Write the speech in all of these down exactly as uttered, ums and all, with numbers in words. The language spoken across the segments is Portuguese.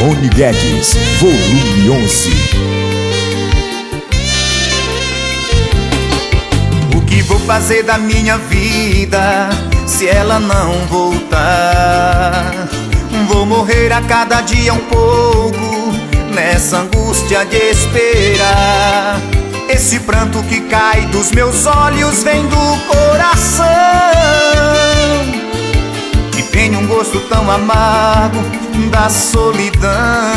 Rony Guedes, volume onze. O que vou fazer da minha vida se ela não voltar? Vou morrer a cada dia um pouco nessa angústia de esperar. Esse pranto que cai dos meus olhos vem do coração, que tem um gosto tão amargo da solidão.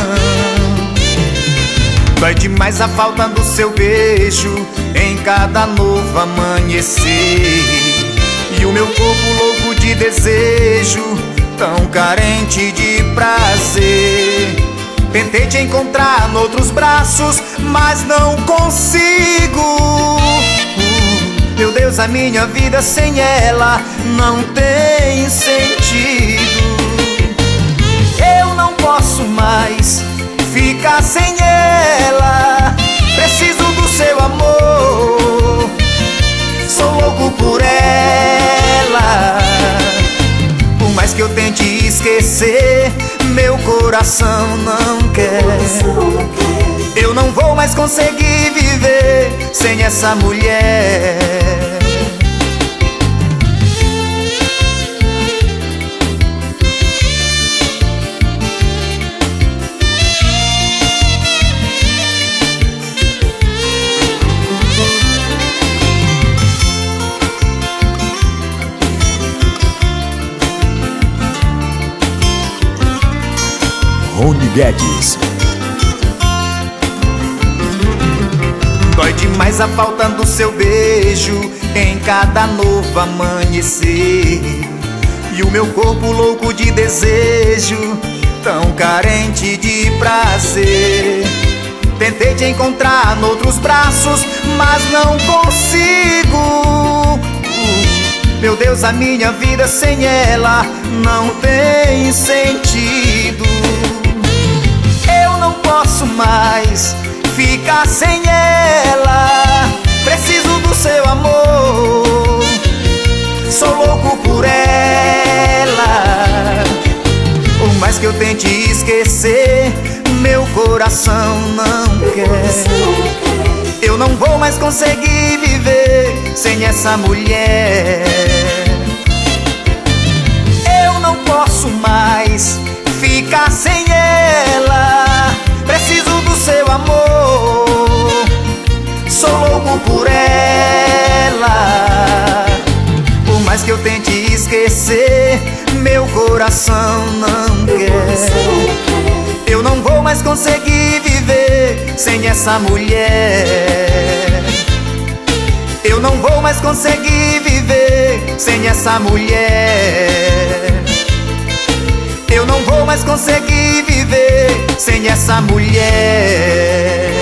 Dói demais a falta do seu beijo em cada novo amanhecer, e o meu corpo louco de desejo, tão carente de prazer. Tentei te encontrar noutros braços, mas não consigo. Meu Deus, a minha vida sem ela não tem sentido. Eu não posso mais ficar sem ela. Preciso do seu amor, sou louco por ela. Por mais que eu tente esquecer, meu coração não quer. Eu não vou mais conseguir viver sem essa mulher. Rony Guedes. Dói demais a falta do seu beijo em cada novo amanhecer, e o meu corpo louco de desejo, tão carente de prazer. Tentei te encontrar noutros braços, mas não consigo. Meu Deus, a minha vida sem ela não tem sentido. Eu não posso mais ficar sem ela. Preciso do seu amor, sou louco por ela. Por mais que eu tente esquecer, meu coração não quer. Eu não vou mais conseguir viver sem essa mulher. Eu não posso mais ficar sem ela. Preciso do seu amor, sou louco por ela. Por mais que eu tente esquecer, meu coração não quer. Eu não vou mais conseguir viver sem essa mulher. Eu não vou mais conseguir viver sem essa mulher. Eu não vou mais conseguir viver sem essa mulher.